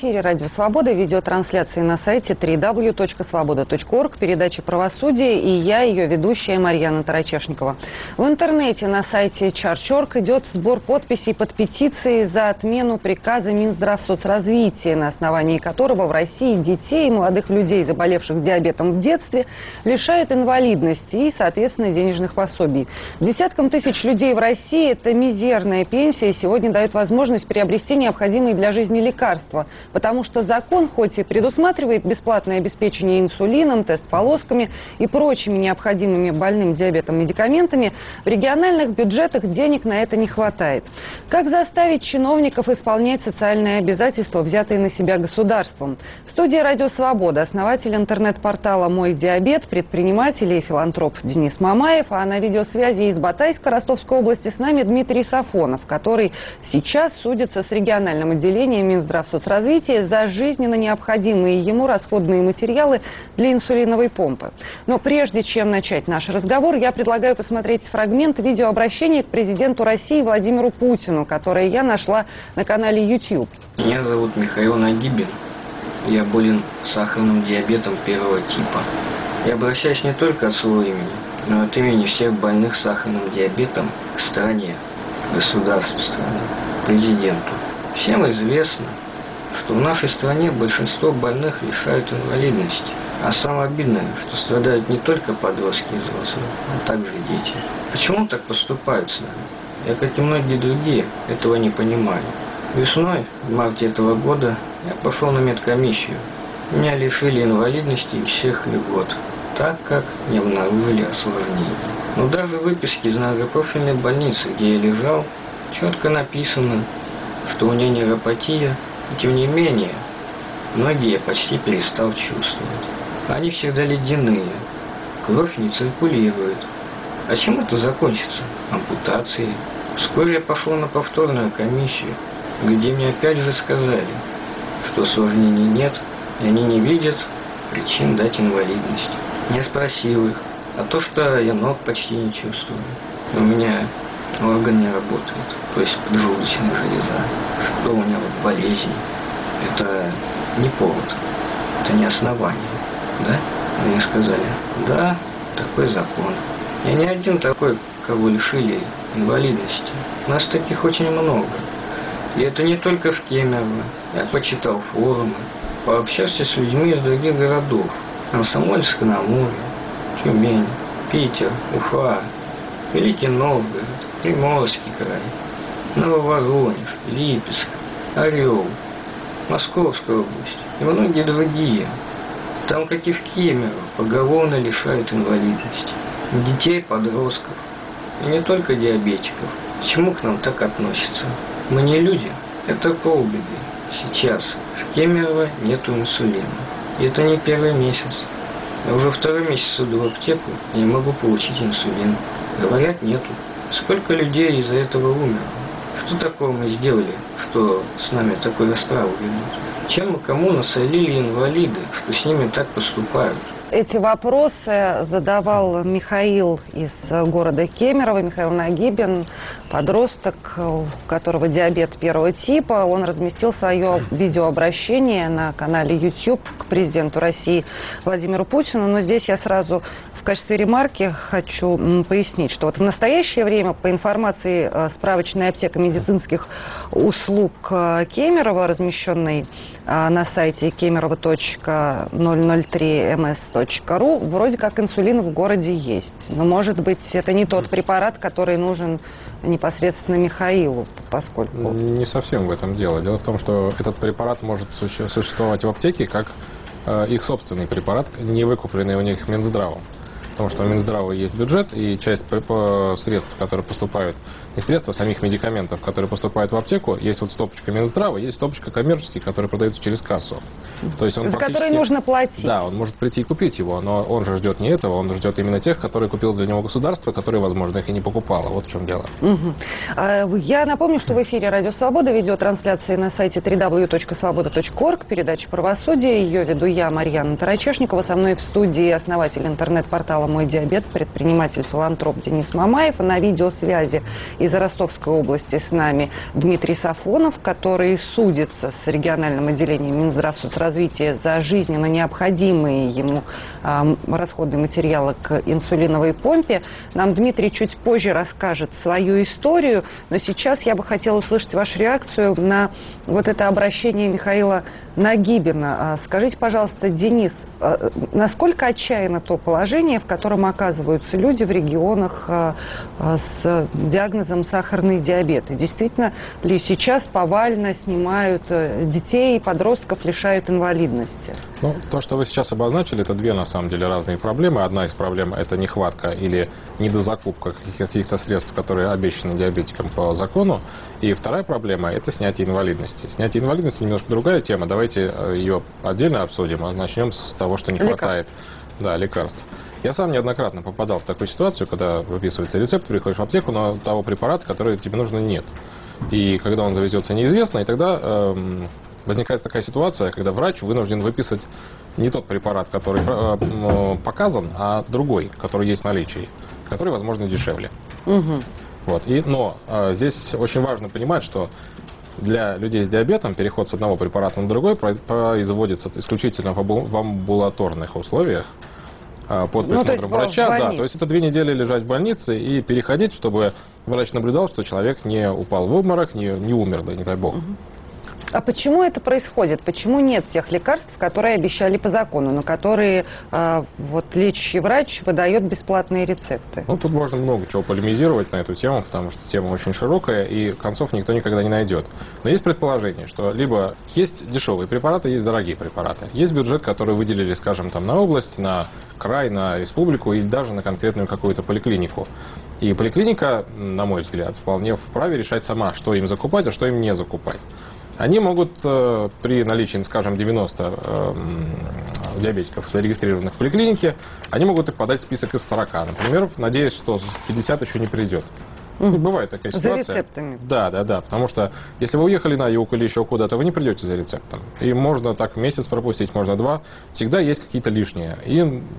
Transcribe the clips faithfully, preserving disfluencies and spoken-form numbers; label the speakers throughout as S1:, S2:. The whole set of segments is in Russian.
S1: эфире Радио Свобода, видеотрансляции на сайте дабл ю дабл ю дабл ю точка свобода точка орг, передача «Правосудие», и я, ее ведущая Марьяна Тарачешникова. В интернете на сайте чарч точка орг идет сбор подписей под петицией за отмену приказа Минздравсоцразвития, на основании которого в России детей и молодых людей, заболевших диабетом в детстве, лишают инвалидности и, соответственно, денежных пособий. Десяткам тысяч людей в России эта мизерная пенсия сегодня дает возможность приобрести необходимые для жизни лекарства, потому что закон хоть и предусматривает бесплатное обеспечение инсулином, тест-полосками и прочими необходимыми больным диабетом медикаментами, в региональных бюджетах денег на это не хватает. Как заставить чиновников исполнять социальные обязательства, взятые на себя государством? В студии «Радио Свобода» основатель интернет-портала «Мой диабет», предприниматель и филантроп Денис Мамаев, а на видеосвязи из Батайска Ростовской области с нами Дмитрий Сафонов, который сейчас судится с региональным отделением Минздравсоцразвития за жизненно необходимые ему расходные материалы для инсулиновой помпы. Но прежде чем начать наш разговор, я предлагаю посмотреть фрагмент видеообращения к президенту России Владимиру Путину, которое я нашла на канале YouTube.
S2: Меня зовут Михаил Нагибин. Я болен сахарным диабетом первого типа. Я обращаюсь не только от своего имени, но и от имени всех больных сахарным диабетом к стране, к государству страны, президенту. Всем известно, что в нашей стране большинство больных лишают инвалидности. А самое обидное, что страдают не только подростки и взрослые, но также дети. Почему так поступают с нами? Я, как и многие другие, этого не понимаю. Весной, в марте этого года, я пошел на медкомиссию. Меня лишили инвалидности и всех льгот, так как не обнаружили осложнений. Но даже в выписке из многопрофильной больницы, где я лежал, четко написано, что у меня нейропатия, и тем не менее, ноги я почти перестал чувствовать. Они всегда ледяные, кровь не циркулирует. А чем это закончится? Ампутацией. Вскоре я пошел на повторную комиссию, где мне опять же сказали, что осложнений нет, и они не видят причин дать инвалидность. Я спросил их, а то, что я ног почти не чувствую, у меня орган не работает, то есть поджелудочная железа, что у меня вот болезнь, это не повод, это не основание, да? Мне сказали, да, такой закон. Я не один такой, кого лишили инвалидности. Нас таких очень много. И это не только в Кемерово. Я почитал форумы, пообщался с людьми из других городов. Комсомольск-на-Амуре, Тюмень, Питер, Уфа, Великий Новгород, Приморский край, Нововоронеж, Липецк, Орел, Московская область и многие другие. Там, как и в Кемерово, поголовно лишают инвалидности. Детей, подростков. И не только диабетиков. Почему к нам так относятся? Мы не люди. Это полбеды. Сейчас в Кемерово нету инсулина. И это не первый месяц. Я уже второй месяц иду в аптеку и не могу получить инсулин. Говорят, нету. Сколько людей из-за этого умерло? Что такого мы сделали, что с нами такой расправу ведут? Чем мы кому насолили инвалиды, что с ними так поступают?
S1: Эти вопросы задавал Михаил из города Кемерово, Михаил Нагибин, подросток, у которого диабет первого типа. Он разместил свое видеообращение на канале YouTube к президенту России Владимиру Путину. Но здесь я сразу в качестве ремарки хочу пояснить, что вот в настоящее время, по информации справочной аптеки медицинских услуг Кемерово, размещенной на сайте кемерово точка ноль ноль три эм эс точка ру, вроде как инсулин в городе есть. Но, может быть, это не тот препарат, который нужен непосредственно Михаилу, поскольку...
S3: Не совсем в этом дело. Дело в том, что этот препарат может существовать в аптеке как э, их собственный препарат, не выкупленный у них Минздравом. Потому что у Минздрава есть бюджет, и часть средств, которые поступают, не средства, а самих медикаментов, которые поступают в аптеку, есть вот стопочка Минздрава, есть стопочка коммерческие, которые продаются через кассу. То есть он
S1: за которые нужно платить.
S3: Да, он может прийти и купить его, но он же ждет не этого, он ждет именно тех, которые купил для него государство, которые, возможно, их и не покупало. Вот в чем дело.
S1: Угу. Я напомню, что в эфире Радио Свобода, видеотрансляции на сайте дабл ю дабл ю дабл ю точка свобода точка орг, передача «Правосудие». Ее веду я, Марьяна Тарачешникова. Со мной в студии основатель интернет-портала канала «Мой диабет» предприниматель-филантроп Денис Мамаев. И на видеосвязи из Ростовской области с нами Дмитрий Сафонов, который судится с региональным отделением Минздравсоцразвития за жизненно необходимые ему э, расходные материалы к инсулиновой помпе. Нам Дмитрий чуть позже расскажет свою историю, но сейчас я бы хотела услышать вашу реакцию на вот это обращение Михаила Нагибина. Скажите, пожалуйста, Денис, насколько отчаянно то положение, в котором оказываются люди в регионах с диагнозом сахарный диабет? И действительно ли сейчас повально снимают детей и подростков, лишают инвалидности?
S3: Ну, то, что вы сейчас обозначили, это две, на самом деле, разные проблемы. Одна из проблем – это нехватка или недозакупка каких-то средств, которые обещаны диабетикам по закону. И вторая проблема – это снятие инвалидности. Снятие инвалидности немножко другая тема. Давайте ее отдельно обсудим, а начнем с того, что не хватает да, лекарств. Я сам неоднократно попадал в такую ситуацию, когда выписывается рецепт, приходишь в аптеку, но того препарата, который тебе нужно, нет. И когда он завезется, неизвестно, и тогда эм, возникает такая ситуация, когда врач вынужден выписать не тот препарат, который э, показан, а другой, который есть в наличии, который, возможно, дешевле. Угу. Вот. И, но э, здесь очень важно понимать, что для людей с диабетом переход с одного препарата на другой производится исключительно в амбулаторных условиях э, под присмотром ну, врача. Да, то есть это две недели лежать в больнице и переходить, чтобы врач наблюдал, что человек не упал в обморок, не, не умер, да не дай бог. Угу.
S1: А почему это происходит? Почему нет тех лекарств, которые обещали по закону, на которые э, вот, лечащий врач выдает бесплатные рецепты?
S3: Ну, тут можно много чего полемизировать на эту тему, потому что тема очень широкая, и концов никто никогда не найдет. Но есть предположение, что либо есть дешевые препараты, есть дорогие препараты. Есть бюджет, который выделили, скажем, там, на область, на край, на республику или даже на конкретную какую-то поликлинику. И поликлиника, на мой взгляд, вполне вправе решать сама, что им закупать, а что им не закупать. Они могут э, при наличии, скажем, девяноста э, диабетиков, зарегистрированных в поликлинике, они могут их подать в список из сорока, например, надеясь, что пятьдесят еще не придет. Ну, бывает такая ситуация.
S1: За рецептами.
S3: Да, да, да. Потому что если вы уехали на юг или еще куда-то, вы не придете за рецептом. И можно так месяц пропустить, можно два. Всегда есть какие-то лишние. И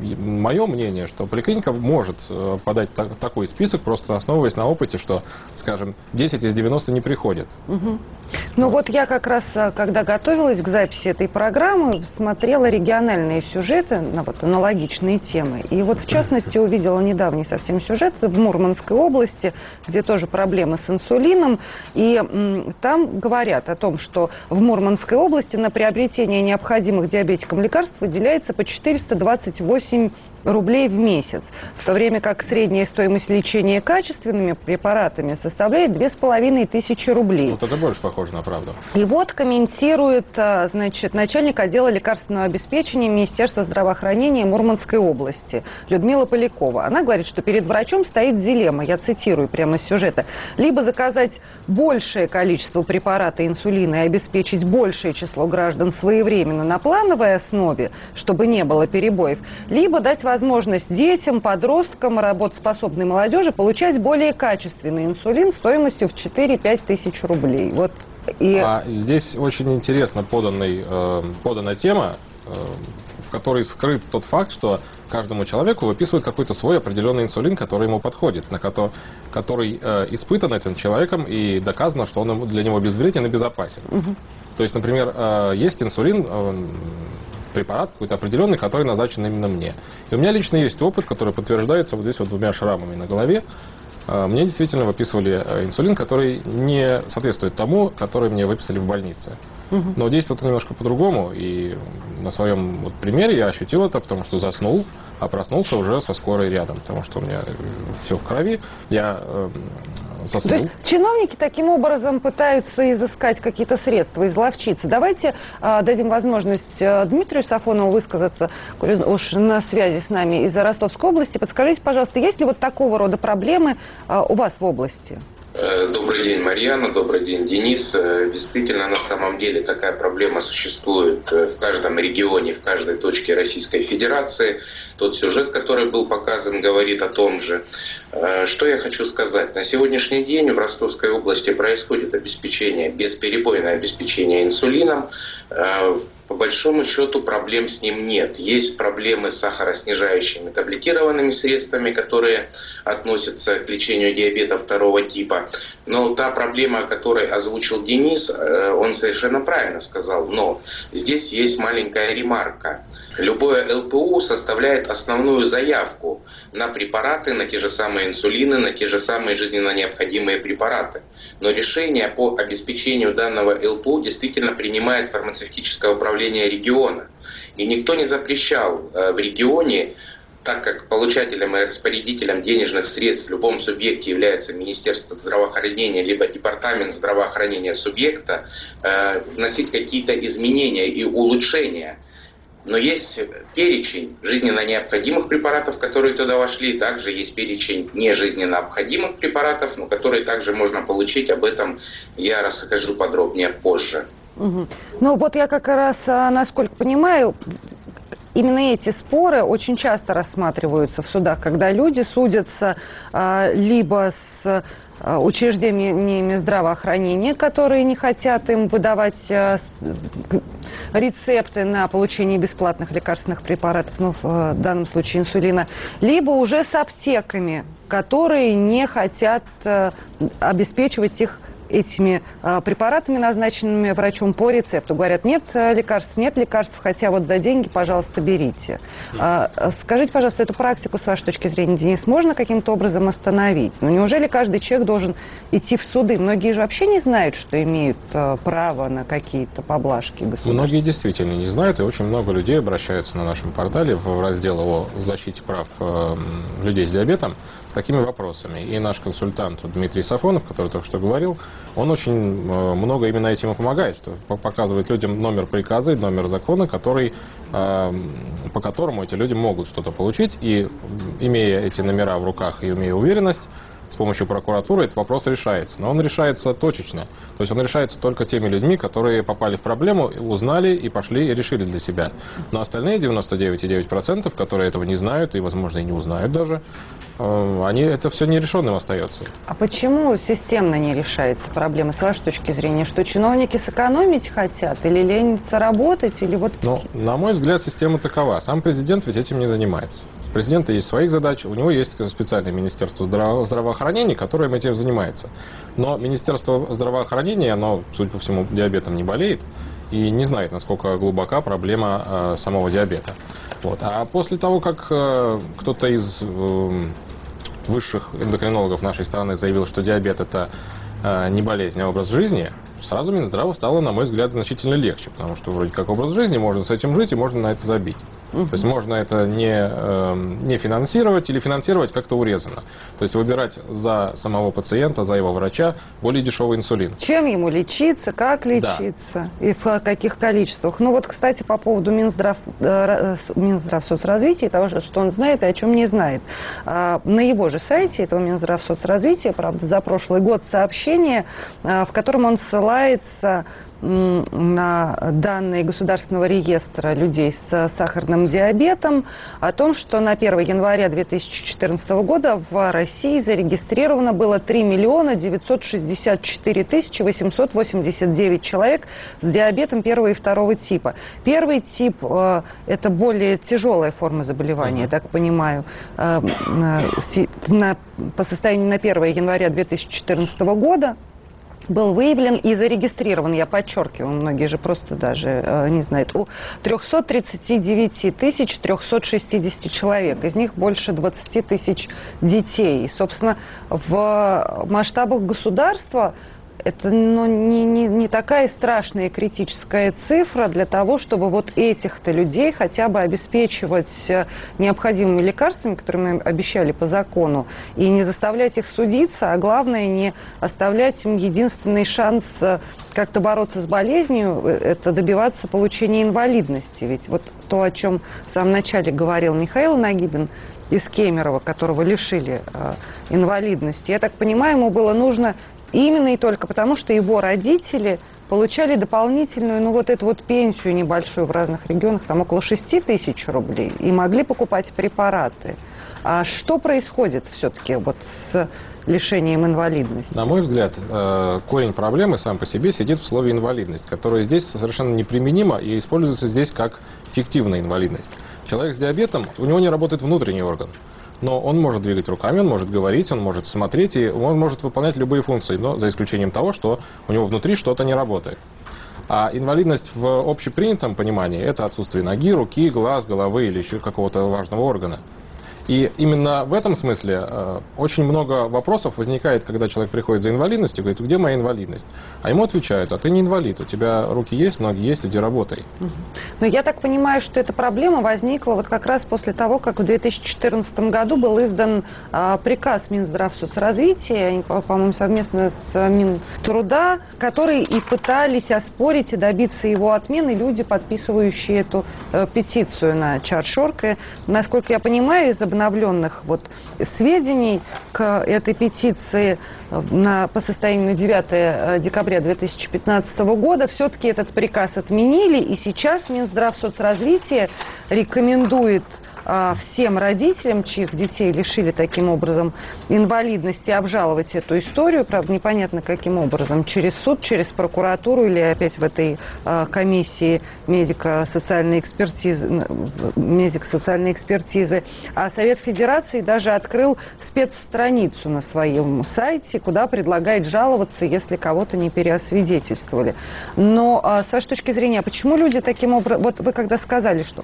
S3: мое мнение, что поликлиника может подать так, такой список, просто основываясь на опыте, что, скажем, десять из девяноста не приходят.
S1: Угу. Ну вот я как раз, когда готовилась к записи этой программы, смотрела региональные сюжеты на вот аналогичные темы. И вот в частности увидела недавний совсем сюжет в Мурманской области, где тоже проблемы с инсулином. И м, там говорят о том, что в Мурманской области на приобретение необходимых диабетикам лекарств выделяется по четыреста двадцать восемь рублей в месяц, в то время как средняя стоимость лечения качественными препаратами составляет две с половиной тысячи рублей.
S3: Вот это больше похоже на правду.
S1: И вот комментирует, значит, начальник отдела лекарственного обеспечения Министерства здравоохранения Мурманской области Людмила Полякова. Она говорит, что перед врачом стоит дилемма, я цитирую прямо из сюжета, либо заказать большее количество препарата инсулина и обеспечить большее число граждан своевременно на плановой основе, чтобы не было перебоев, либо дать возможность возможность детям, подросткам, работоспособной молодежи получать более качественный инсулин стоимостью в четыре-пять тысяч рублей. Вот и...
S3: А здесь очень интересно поданный, э, подана тема, э, в которой скрыт тот факт, что каждому человеку выписывают какой-то свой определенный инсулин, который ему подходит, на который, который э, испытан этим человеком и доказано, что он для него безвреден и безопасен. Угу. То есть, например, э, есть инсулин... Э, препарат какой-то определенный, который назначен именно мне. И у меня лично есть опыт, который подтверждается вот здесь вот двумя шрамами на голове. Мне действительно выписывали инсулин, который не соответствует тому, который мне выписали в больнице. Угу. Но действует он немножко по-другому, и на своем вот примере я ощутил это, потому что заснул, а проснулся уже со скорой рядом, потому что у меня все в крови, я э, заснул.
S1: То есть чиновники таким образом пытаются изыскать какие-то средства, изловчиться. Давайте э, дадим возможность э, Дмитрию Сафонову высказаться, уж на связи с нами из Ростовской области. Подскажите, пожалуйста, есть ли вот такого рода проблемы э, у вас в области?
S4: Добрый день, Марьяна, добрый день, Денис. Действительно, на самом деле такая проблема существует в каждом регионе, в каждой точке Российской Федерации. Тот сюжет, который был показан, говорит о том же. Что я хочу сказать? На сегодняшний день в Ростовской области происходит обеспечение, бесперебойное обеспечение инсулином. По большому счету проблем с ним нет. Есть проблемы с сахароснижающими таблетированными средствами, которые относятся к лечению диабета второго типа. Но та проблема, которую озвучил Денис, он совершенно правильно сказал. Но здесь есть маленькая ремарка. Любое эл пэ у составляет основную заявку на препараты, на те же самые инсулины, на те же самые жизненно необходимые препараты. Но решение по обеспечению данного эл пэ у действительно принимает фармацевтическое управление региона. И никто не запрещал в регионе, так как получателем и распорядителем денежных средств в любом субъекте является Министерство здравоохранения либо Департамент здравоохранения субъекта, вносить какие-то изменения и улучшения. Но есть перечень жизненно необходимых препаратов, которые туда вошли. Также есть перечень нежизненно необходимых препаратов, но которые также можно получить. Об этом я расскажу подробнее позже.
S1: Угу. Ну вот я как раз, насколько понимаю, именно эти споры очень часто рассматриваются в судах, когда люди судятся а, либо с а, учреждениями здравоохранения, которые не хотят им выдавать а, с, рецепты на получение бесплатных лекарственных препаратов, ну, в данном случае инсулина, либо уже с аптеками, которые не хотят а, обеспечивать их этими а, препаратами, назначенными врачом по рецепту. Говорят, нет лекарств, нет лекарств, хотя вот за деньги, пожалуйста, берите. А, скажите, пожалуйста, эту практику, с вашей точки зрения, Денис, можно каким-то образом остановить? Ну, неужели каждый человек должен идти в суды? Многие же вообще не знают, что имеют а, право на какие-то поблажки государства.
S3: Многие действительно не знают, и очень много людей обращаются на нашем портале в раздел о защите прав э, людей с диабетом с такими вопросами. И наш консультант Дмитрий Сафонов, который только что говорил, он очень много именно этим и помогает, что показывает людям номер приказа и номер закона, который, по которому эти люди могут что-то получить. И имея эти номера в руках и имея уверенность, с помощью прокуратуры этот вопрос решается. Но он решается точечно. То есть он решается только теми людьми, которые попали в проблему, узнали и пошли и решили для себя. Но остальные девяносто девять и девять десятых процента, которые этого не знают и, возможно, и не узнают даже, они, это все нерешенным остается.
S1: А почему системно не решается проблема, с вашей точки зрения? Что чиновники сэкономить хотят или ленятся работать? Или вот...
S3: Ну, на мой взгляд, система такова. Сам президент ведь этим не занимается. У президента есть своих задач, у него есть специальное Министерство здраво- здравоохранения, которое этим занимается. Но Министерство здравоохранения, оно, судя по всему, диабетом не болеет и не знает, насколько глубока проблема э, самого диабета. Вот. А после того, как э, кто-то из э, высших эндокринологов нашей страны заявил, что диабет это э, не болезнь, а образ жизни, сразу Минздраву стало, на мой взгляд, значительно легче, потому что вроде как образ жизни, можно с этим жить и можно на это забить. Uh-huh. То есть можно это не, э, не финансировать или финансировать как-то урезано. То есть выбирать за самого пациента, за его врача более дешевый инсулин.
S1: Чем ему лечиться, как лечиться, да, и в каких количествах. Ну вот, кстати, по поводу Минздрав, э, Минздрав соцразвития, того, что он знает и о чем не знает. А, на его же сайте, этого Минздрав соцразвития, правда, за прошлый год сообщение, а, в котором он ссылается на данные Государственного реестра людей с сахарным диабетом о том, что на первое января две тысячи четырнадцатого года в России зарегистрировано было три миллиона девятьсот шестьдесят четыре тысячи восемьсот восемьдесят девять человек с диабетом первого и второго типа. Первый тип э, – это более тяжелая форма заболевания, я так понимаю, э, на, по состоянию на первое января две тысячи четырнадцатого года. Был выявлен и зарегистрирован, я подчеркиваю, многие же просто даже э, не знают, у триста тридцать девять тысяч триста шестьдесят человек, из них больше двадцать тысяч детей. И, собственно, в масштабах государства это ну, не, не, не такая страшная и критическая цифра для того, чтобы вот этих-то людей хотя бы обеспечивать необходимыми лекарствами, которые мы обещали по закону, и не заставлять их судиться, а главное, не оставлять им единственный шанс как-то бороться с болезнью, это добиваться получения инвалидности. Ведь вот то, о чем в самом начале говорил Михаил Нагибин, из Кемерово, которого лишили э, инвалидности, я так понимаю, ему было нужно именно и только потому, что его родители получали дополнительную, ну, вот эту вот пенсию небольшую в разных регионах, там около шести тысяч рублей, и могли покупать препараты. А что происходит все-таки вот с лишением инвалидности?
S3: На мой взгляд, корень проблемы сам по себе сидит в слове «инвалидность», которое здесь совершенно неприменимо и используется здесь как фиктивная инвалидность. Человек с диабетом, у него не работает внутренний орган, но он может двигать руками, он может говорить, он может смотреть, и он может выполнять любые функции, но за исключением того, что у него внутри что-то не работает. А инвалидность в общепринятом понимании – это отсутствие ноги, руки, глаз, головы или еще какого-то важного органа. И именно в этом смысле э, очень много вопросов возникает, когда человек приходит за инвалидностью и говорит: где моя инвалидность? А ему отвечают: а ты не инвалид, у тебя руки есть, ноги есть, иди работай.
S1: Но я так понимаю, что эта проблема возникла вот как раз после того, как в две тысячи четырнадцатом году был издан э, приказ Минздравсоцразвития, они, по-моему, совместно с Минтруда, которые и пытались оспорить и добиться его отмены люди, подписывающие эту э, петицию на чарт точка орг. И, насколько я понимаю, из обновленных вот сведений к этой петиции на, по состоянию на девятое декабря две тысячи пятнадцатого года все-таки этот приказ отменили, и сейчас Минздравсоцразвитие рекомендует а, всем родителям, чьих детей лишили таким образом инвалидности, обжаловать эту историю. Правда, непонятно каким образом. Через суд, через прокуратуру или опять в этой а, комиссии медико-социальной экспертизы, медико-социальной экспертизы. А Совет Федерации даже открыл спецстраницу на своем сайте, куда предлагает жаловаться, если кого-то не переосвидетельствовали. Но а, с вашей точки зрения, почему люди таким образом... Вот вы когда сказали, что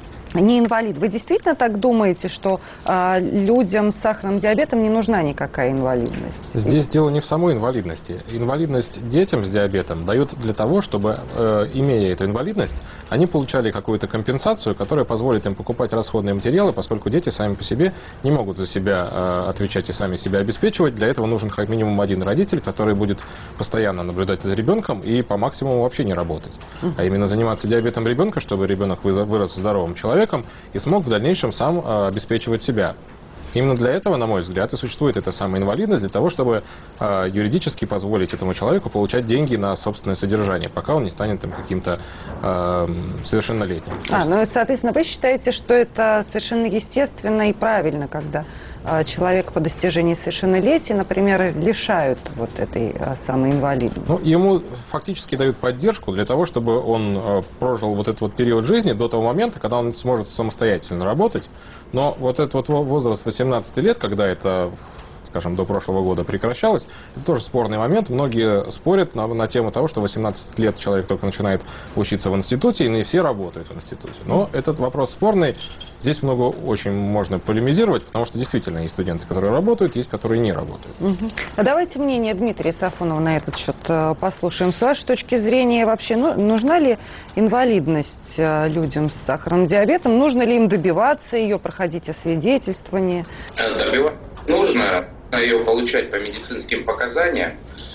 S1: не инвалид, вы действительно так думаете, что э, людям с сахарным диабетом не нужна никакая инвалидность?
S3: Здесь дело не в самой инвалидности. Инвалидность детям с диабетом дают для того, чтобы, э, имея эту инвалидность, они получали какую-то компенсацию, которая позволит им покупать расходные материалы, поскольку дети сами по себе не могут за себя э, отвечать и сами себя обеспечивать. Для этого нужен как минимум один родитель, который будет постоянно наблюдать за ребенком и по максимуму вообще не работать. Uh-huh. А именно заниматься диабетом ребенка, чтобы ребенок вырос здоровым человеком и смог в дальнейшем сам э, обеспечивать себя. Именно для этого, на мой взгляд, и существует эта самая инвалидность, для того, чтобы э, юридически позволить этому человеку получать деньги на собственное содержание, пока он не станет там каким-то э, совершеннолетним.
S1: А, ну, соответственно, вы считаете, что это совершенно естественно и правильно, когда э, человек по достижении совершеннолетия, например, лишают вот этой э, самой инвалидности?
S3: Ну, ему фактически дают поддержку для того, чтобы он э, прожил вот этот вот период жизни до того момента, когда он сможет самостоятельно работать. Но вот этот вот возраст восемнадцати лет, когда это, скажем, до прошлого года прекращалось, это тоже спорный момент. Многие спорят на, на тему того, что в восемнадцать лет человек только начинает учиться в институте, и не все работают в институте. Но этот вопрос спорный. Здесь много очень можно полемизировать, потому что действительно есть студенты, которые работают, есть, которые не работают.
S1: Угу. А давайте мнение Дмитрия Сафонова на этот счет послушаем. С вашей точки зрения, вообще, ну, нужна ли инвалидность людям с сахарным диабетом? Нужно ли им добиваться ее, проходить освидетельствование?
S4: Добиваться нужно, ее получать по медицинским показаниям.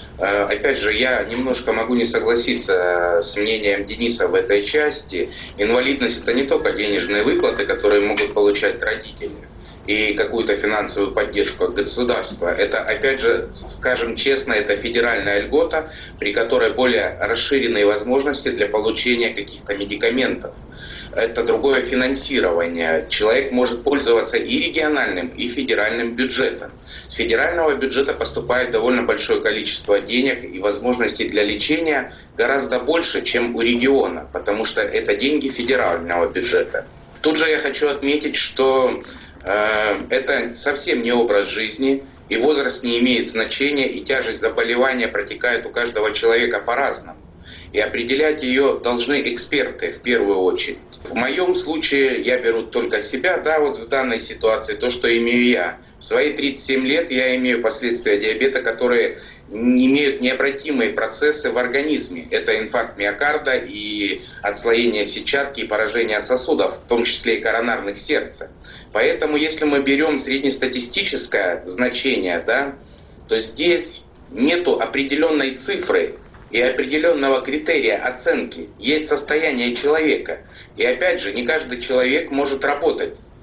S4: Опять же, я немножко могу не согласиться с мнением Дениса в этой части. Инвалидность – это не только денежные выплаты, которые могут получать родители, и какую-то финансовую поддержку от государства. Это, опять же, скажем честно, это федеральная льгота, при которой более расширенные возможности для получения каких-то медикаментов. Это другое финансирование. Человек может пользоваться и региональным, и федеральным бюджетом. С федерального бюджета поступает довольно большое количество денег, и возможностей для лечения гораздо больше, чем у региона, потому что это деньги федерального бюджета. Тут же я хочу отметить, что э, это совсем не образ жизни, и возраст не имеет значения, и тяжесть заболевания протекает у каждого человека по-разному. И определять ее должны эксперты в первую очередь. В моем случае я беру только себя, да, вот в данной ситуации, то, что имею я. В свои тридцать семь лет я имею последствия диабета, которые имеют необратимые процессы в организме. Это инфаркт миокарда и отслоение сетчатки и поражение сосудов, в том числе и коронарных сердца. Поэтому, если мы берем среднестатистическое значение, да, то здесь нету определенной цифры и определенного критерия оценки. Есть состояние человека. И опять же, не каждый человек может работать.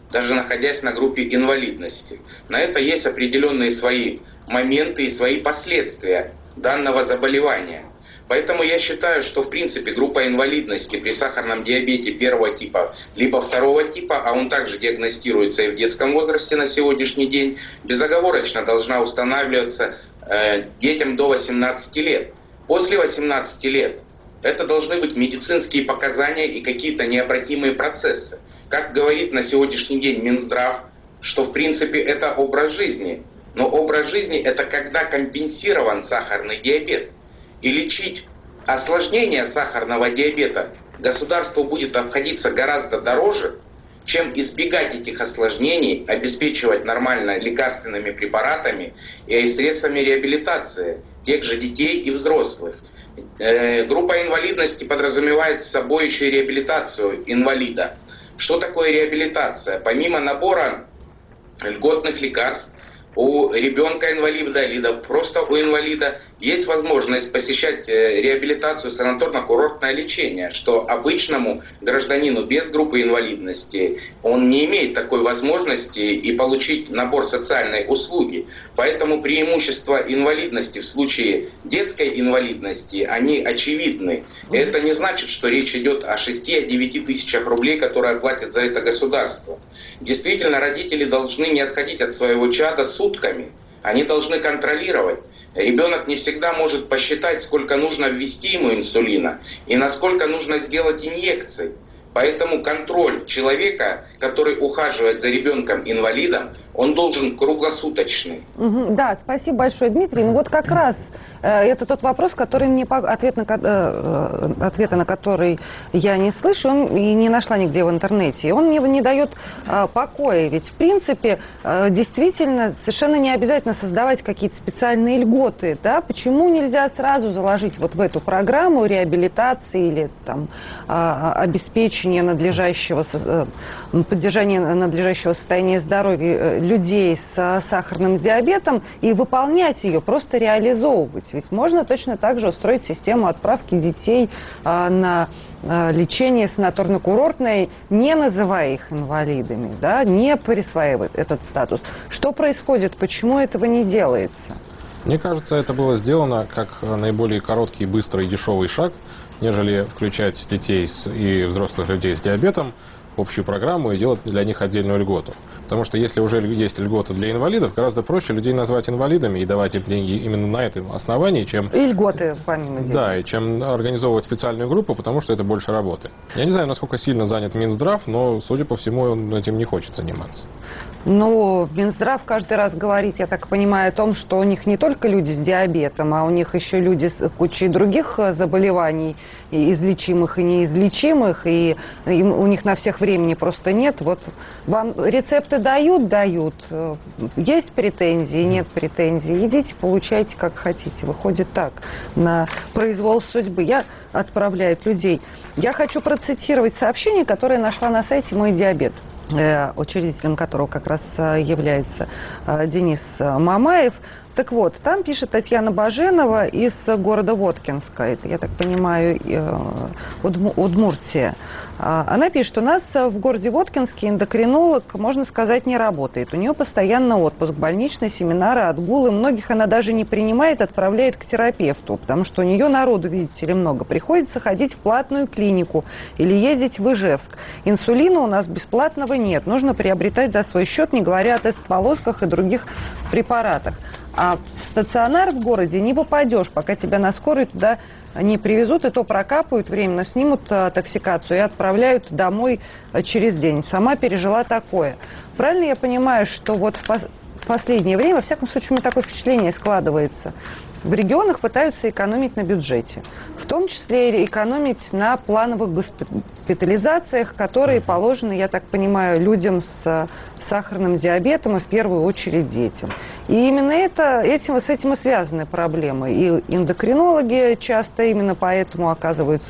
S4: даже находясь на группе инвалидности. На это есть определенные свои моменты и свои последствия данного заболевания. Поэтому я считаю, что в принципе группа инвалидности при сахарном диабете первого типа либо второго типа, а он также диагностируется и в детском возрасте на сегодняшний день, безоговорочно должна устанавливаться э, детям до восемнадцати лет. После восемнадцати лет это должны быть медицинские показания и какие-то необратимые процессы. Как говорит на сегодняшний день Минздрав, что в принципе это образ жизни. Но образ жизни это когда компенсирован сахарный диабет. И лечить осложнения сахарного диабета государству будет обходиться гораздо дороже, чем избегать этих осложнений, обеспечивать нормально лекарственными препаратами и средствами реабилитации тех же детей и взрослых. Э, группа инвалидности подразумевает собой еще и реабилитацию инвалида. Что такое реабилитация? Помимо набора льготных лекарств, у ребенка-инвалида, либо просто у инвалида есть возможность посещать реабилитацию, санаторно-курортное лечение, что обычному гражданину без группы инвалидности он не имеет такой возможности и получить набор социальной услуги. Поэтому преимущества инвалидности в случае детской инвалидности, они очевидны. Это не значит, что речь идет о шести-девяти тысячах рублей, которые платят за это государство. Действительно, родители должны не отходить от своего чада сутками. Они должны контролировать. Ребенок не всегда может посчитать, сколько нужно ввести ему инсулина и насколько нужно сделать инъекций. Поэтому контроль человека, который ухаживает за ребенком-инвалидом, он должен круглосуточный.
S1: Угу, да, спасибо большое, Дмитрий. Ну вот как раз э, это тот вопрос, который мне ответ на, э, ответа на который я не слышу, он и не нашла нигде в интернете. И он мне не дает э, покоя. Ведь в принципе э, действительно совершенно не обязательно создавать какие-то специальные льготы. Да? Почему нельзя сразу заложить вот в эту программу реабилитации или там э, обеспечения надлежащего, э, поддержания надлежащего состояния здоровья людей с сахарным диабетом и выполнять ее, просто реализовывать. Ведь можно точно так же устроить систему отправки детей а, на а, лечение санаторно-курортное, не называя их инвалидами, да, не присваивая этот статус. Что происходит? Почему этого не делается?
S3: Мне кажется, это было сделано как наиболее короткий, быстрый, дешевый шаг, нежели включать детей и взрослых людей с диабетом в общую программу и делать для них отдельную льготу. Потому что если уже есть льгота для инвалидов, гораздо проще людей назвать инвалидами и давать им деньги именно на этом основании, чем...
S1: И льготы, помимо денег.
S3: Да, и чем организовывать специальную группу, потому что это больше работы. Я не знаю, насколько сильно занят Минздрав, но, судя по всему, он этим не хочет заниматься.
S1: Ну, Минздрав каждый раз говорит, я так понимаю, о том, что у них не только люди с диабетом, а у них еще люди с кучей других заболеваний, и излечимых и неизлечимых, и им, у них на всех времени просто нет. Вот вам рецепты дают, дают. Есть претензии, нет претензий. Идите, получайте как хотите. Выходит так, на произвол судьбы. Я отправляю людей. Я хочу процитировать сообщение, которое нашла на сайте «Мой диабет», учредителем которого как раз является Денис Мамаев. Так вот, там пишет Татьяна Баженова из города Воткинска, это, я так понимаю, Удмуртия. Она пишет, у нас в городе Воткинске эндокринолог, можно сказать, не работает. У нее постоянно отпуск, больничные, семинары, отгулы. Многих она даже не принимает, отправляет к терапевту, потому что у нее народу, видите ли, много. Приходится ходить в платную клинику или ездить в Ижевск. Инсулина у нас бесплатного нет, нужно приобретать за свой счет, не говоря о тест-полосках и других препаратах. А в стационар в городе не попадешь, пока тебя на скорой туда не привезут, и то прокапают, временно снимут а, токсикацию и отправляют домой а, через день. Сама пережила такое. Правильно я понимаю, что вот в, пос в последнее время, во всяком случае, у меня такое впечатление складывается, в регионах пытаются экономить на бюджете, в том числе экономить на плановых госпитализациях, которые положены, я так понимаю, людям с сахарным диабетом и в первую очередь детям. И именно это, этим, с этим и связаны проблемы. И эндокринологи часто именно поэтому оказываются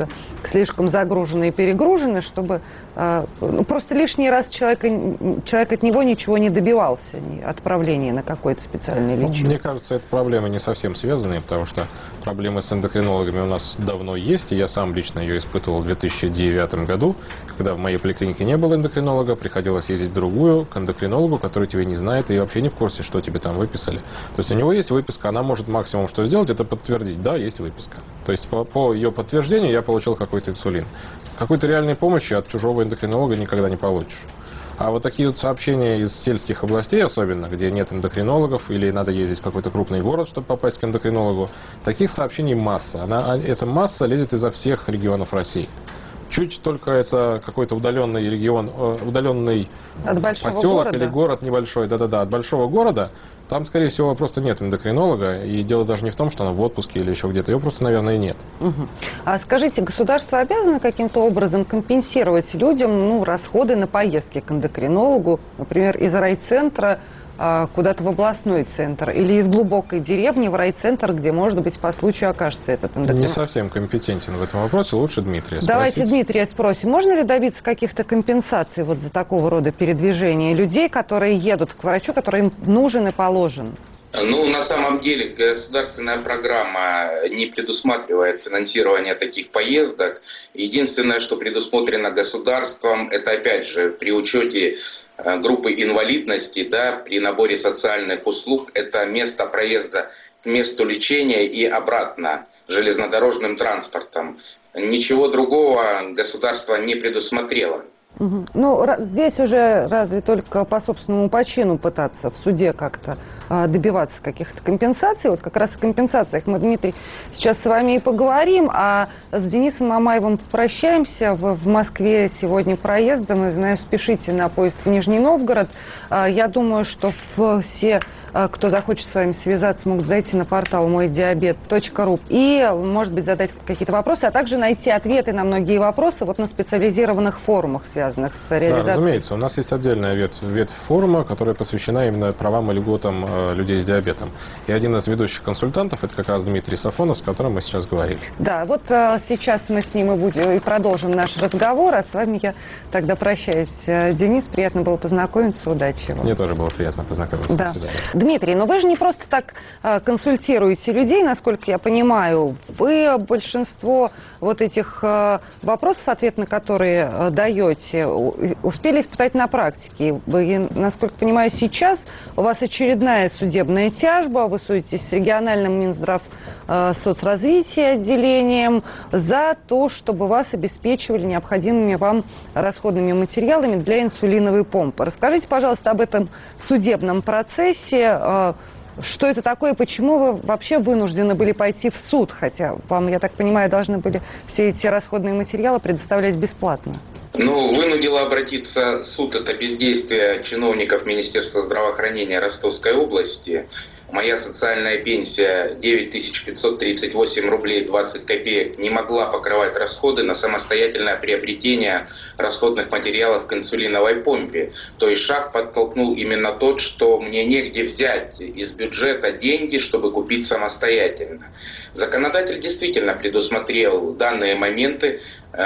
S1: слишком загружены и перегружены, чтобы ну, просто лишний раз человек, человек от него ничего не добивался, ни отправления на какое-то специальное лечение.
S3: Ну, мне кажется, эта проблема не совсем связанная, потому что проблемы с эндокринологами у нас давно есть, и я сам лично ее испытывал в две тысячи девятом году, когда в моей поликлинике не было эндокринолога, приходилось ездить в другую, к эндокринологу, который тебя не знает и вообще не в курсе, что тебе там выписали. То есть у него есть выписка, она может максимум что сделать, это подтвердить, да, есть выписка. То есть по, по ее подтверждению я получил какой-то инсулин. Какой-то реальной помощи от чужого эндокринолога никогда не получишь. А вот такие вот сообщения из сельских областей особенно, где нет эндокринологов или надо ездить в какой-то крупный город, чтобы попасть к эндокринологу, таких сообщений масса. Она, эта масса лезет изо всех регионов России. Чуть только это какой-то удаленный регион, удаленный поселок города? Или город небольшой, да-да-да, от большого города, там, скорее всего, просто нет эндокринолога, и дело даже не в том, что она в отпуске или еще где-то, ее просто, наверное, нет. Угу.
S1: А скажите, государство обязано каким-то образом компенсировать людям ну, расходы на поездки к эндокринологу, например, из райцентра куда-то в областной центр или из глубокой деревни в райцентр, где, может быть, по случаю окажется этот эндокринолог?
S3: Не совсем компетентен в этом вопросе, лучше Дмитрия спросить.
S1: Давайте Дмитрия спросим. Можно ли добиться каких-то компенсаций вот за такого рода передвижения людей, которые едут к врачу, который им нужен и положен?
S4: Ну, на самом деле, государственная программа не предусматривает финансирование таких поездок. Единственное, что предусмотрено государством, это, опять же, при учете группы инвалидности, да, при наборе социальных услуг, это место проезда к месту лечения и обратно железнодорожным транспортом. Ничего другого государство не предусмотрело.
S1: Угу. Ну, здесь уже разве только по собственному почину пытаться в суде как-то а, добиваться каких-то компенсаций. Вот как раз о компенсациях мы, Дмитрий, сейчас с вами и поговорим, а с Денисом Мамаевым попрощаемся. Вы в Москве сегодня проездом, и, знаю, спешите на поезд в Нижний Новгород. А, я думаю, что все, кто захочет с вами связаться, могут зайти на портал мой диабет точка ру и, может быть, задать какие-то вопросы, а также найти ответы на многие вопросы вот на специализированных форумах, связанных с реализацией.
S3: Да, разумеется. У нас есть отдельная ветвь, ветвь форума, которая посвящена именно правам и льготам э, людей с диабетом. И один из ведущих консультантов, это как раз Дмитрий Сафонов, с которым мы сейчас говорим.
S1: Да, вот э, сейчас мы с ним и, будем, и продолжим наш разговор, а с вами я тогда прощаюсь. Денис, приятно было познакомиться, удачи вам.
S3: Мне тоже было приятно познакомиться.
S1: Да. Дмитрий, но вы же не просто так э, консультируете людей, насколько я понимаю. Вы большинство вот этих э, вопросов, ответ на которые э, даете, успели испытать на практике. Вы, насколько понимаю, сейчас у вас очередная судебная тяжба, вы судитесь с региональным Минздрав э, соцразвития отделением за то, чтобы вас обеспечивали необходимыми вам расходными материалами для инсулиновой помпы. Расскажите, пожалуйста, об этом судебном процессе. Э, Что это такое, почему вы вообще вынуждены были пойти в суд, хотя вам, я так понимаю, должны были все эти расходные материалы предоставлять бесплатно?
S4: Ну, вынудило обратиться суд, это бездействие чиновников Министерства здравоохранения Ростовской области. Моя социальная пенсия девять тысяч пятьсот тридцать восемь рублей двадцать копеек не могла покрывать расходы на самостоятельное приобретение расходных материалов к инсулиновой помпе. То есть шаг подтолкнул именно тот, что мне негде взять из бюджета деньги, чтобы купить самостоятельно. Законодатель действительно предусмотрел данные моменты.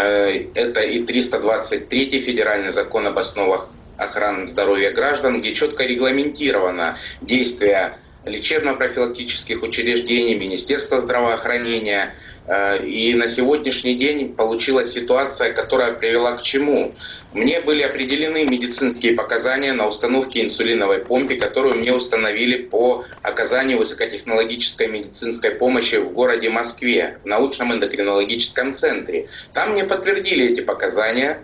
S4: Это и триста двадцать третий федеральный закон об основах охраны здоровья граждан, где четко регламентировано действие лечебно-профилактических учреждений, Министерства здравоохранения. И на сегодняшний день получилась ситуация, которая привела к чему? Мне были определены медицинские показания на установке инсулиновой помпы, которую мне установили по оказанию высокотехнологической медицинской помощи в городе Москве, в научном эндокринологическом центре. Там мне подтвердили эти показания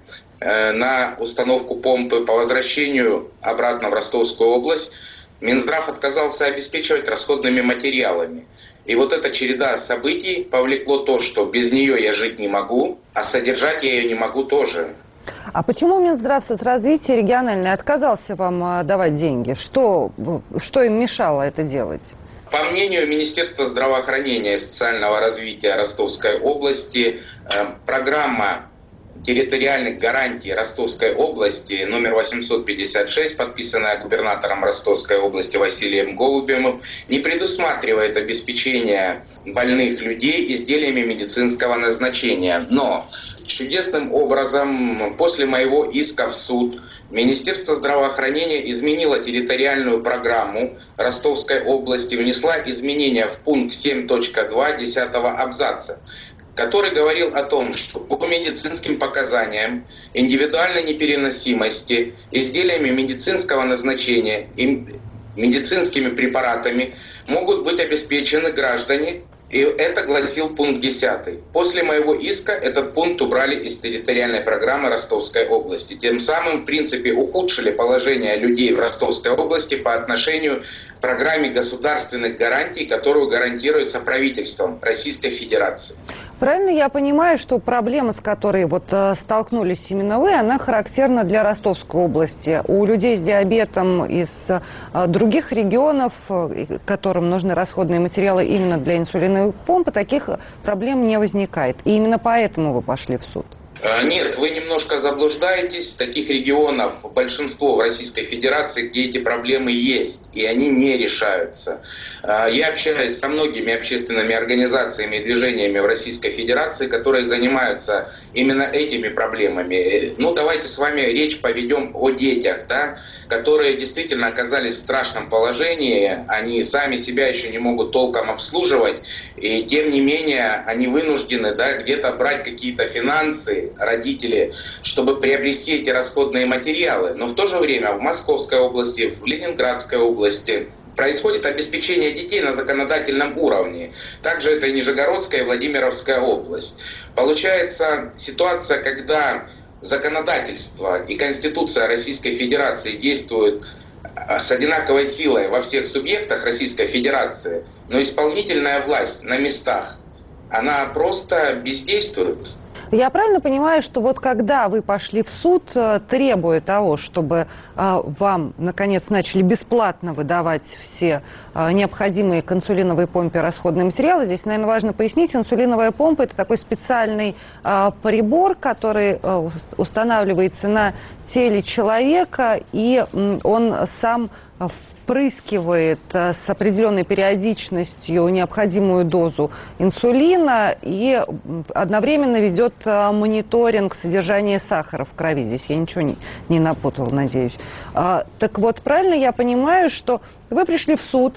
S4: на установку помпы. По возвращению обратно в Ростовскую область Минздрав отказался обеспечивать расходными материалами. И вот эта череда событий повлекло то, что без нее я жить не могу, а содержать я ее не могу тоже.
S1: А почему Минздрав соцразвития региональный отказался вам давать деньги? Что, что им мешало это делать?
S4: По мнению Министерства здравоохранения и социального развития Ростовской области, программа территориальных гарантий Ростовской области номер восемьсот пятьдесят шесть, подписанная губернатором Ростовской области Василием Голубевым, не предусматривает обеспечение больных людей изделиями медицинского назначения. Но чудесным образом после моего иска в суд Министерство здравоохранения изменило территориальную программу Ростовской области, внесла изменения в пункт семь точка два десятого абзаца, который говорил о том, что по медицинским показаниям индивидуальной непереносимости изделиями медицинского назначения и медицинскими препаратами могут быть обеспечены граждане, и это гласил пункт десятый. После моего иска этот пункт убрали из территориальной программы Ростовской области. Тем самым, в принципе, ухудшили положение людей в Ростовской области по отношению к программе государственных гарантий, которую гарантируется правительством Российской Федерации.
S1: Правильно я понимаю, что проблема, с которой вот э, столкнулись именно вы, она характерна для Ростовской области. У людей с диабетом из э, других регионов, э, которым нужны расходные материалы именно для инсулиновой помпы, таких проблем не возникает. И именно поэтому вы пошли в суд.
S4: Нет, вы немножко заблуждаетесь. Таких регионов большинство в Российской Федерации, где эти проблемы есть, и они не решаются. Я общаюсь со многими общественными организациями и движениями в Российской Федерации, которые занимаются именно этими проблемами. Ну, давайте с вами речь поведем о детях, да, которые действительно оказались в страшном положении. Они сами себя еще не могут толком обслуживать, и тем не менее они вынуждены, да, где-то брать какие-то финансы, родители, чтобы приобрести эти расходные материалы. Но в то же время в Московской области, в Ленинградской области происходит обеспечение детей на законодательном уровне. Также это и Нижегородская и Владимировская область. Получается ситуация, когда законодательство и Конституция Российской Федерации действуют с одинаковой силой во всех субъектах Российской Федерации, но исполнительная власть на местах, она просто бездействует.
S1: Я правильно понимаю, что вот когда вы пошли в суд, требуя того, чтобы а, вам, наконец, начали бесплатно выдавать все а, необходимые к инсулиновой помпе расходные материалы, здесь, наверное, важно пояснить, инсулиновая помпа – это такой специальный а, прибор, который а, устанавливается на теле человека, и м, он сам в впрыскивает с определенной периодичностью необходимую дозу инсулина и одновременно ведет мониторинг содержания сахара в крови. Здесь я ничего не, не напутала, надеюсь. А, так вот, правильно я понимаю, что вы пришли в суд,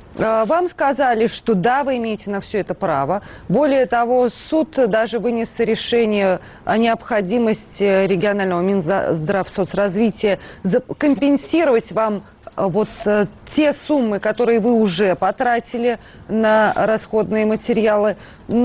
S1: вам сказали, что да, вы имеете на все это право. Более того, суд даже вынес решение о необходимости регионального Минздравсоцразвития компенсировать вам вот э, те суммы, которые вы уже потратили на расходные материалы,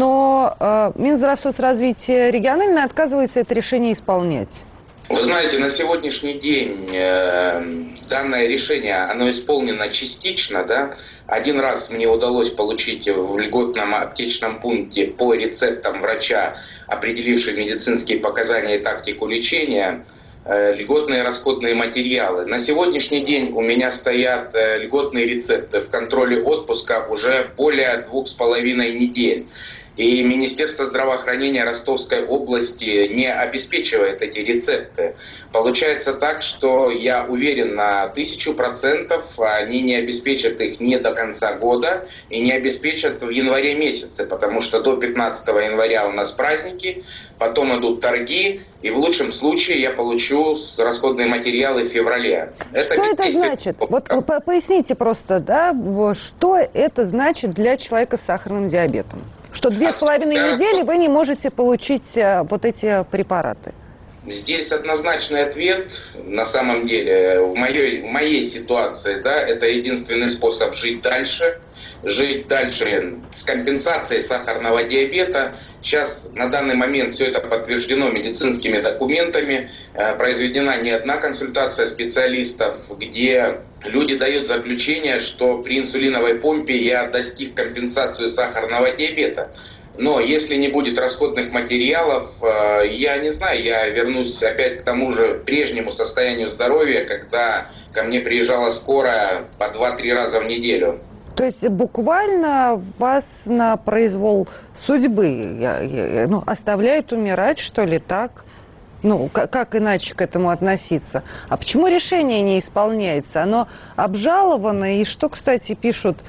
S1: но э, Минздравсоцразвитие региональное отказывается это решение исполнять.
S4: Вы знаете, на сегодняшний день э, данное решение, оно исполнено частично, да. Один раз мне удалось получить в льготном аптечном пункте по рецептам врача, определивший медицинские показания и тактику лечения, льготные расходные материалы. На сегодняшний день у меня стоят льготные рецепты в контроле отпуска уже более двух с половиной недель. И Министерство здравоохранения Ростовской области не обеспечивает эти рецепты. Получается так, что я уверен на тысячу процентов, они не обеспечат их не до конца года и не обеспечат в январе месяце, потому что до пятнадцатого января у нас праздники, потом идут торги, и в лучшем случае я получу расходные материалы в феврале. Это
S1: что это значит? Вот поясните просто, да, что это значит для человека с сахарным диабетом? Что две с половиной недели вы не можете получить вот эти препараты?
S4: Здесь однозначный ответ. На самом деле, в моей, в моей ситуации, да, это единственный способ жить дальше. Жить дальше с компенсацией сахарного диабета. Сейчас на данный момент все это подтверждено медицинскими документами. Произведена не одна консультация специалистов, где люди дают заключение, что при инсулиновой помпе я достиг компенсацию сахарного диабета. Но если не будет расходных материалов, я не знаю, я вернусь опять к тому же прежнему состоянию здоровья, когда ко мне приезжала скорая по два-три раза в неделю.
S1: То есть буквально вас на произвол судьбы, я, я, ну, оставляют умирать, что ли, так? Ну, как, как иначе к этому относиться? А почему решение не исполняется? Оно обжаловано, и что, кстати, пишут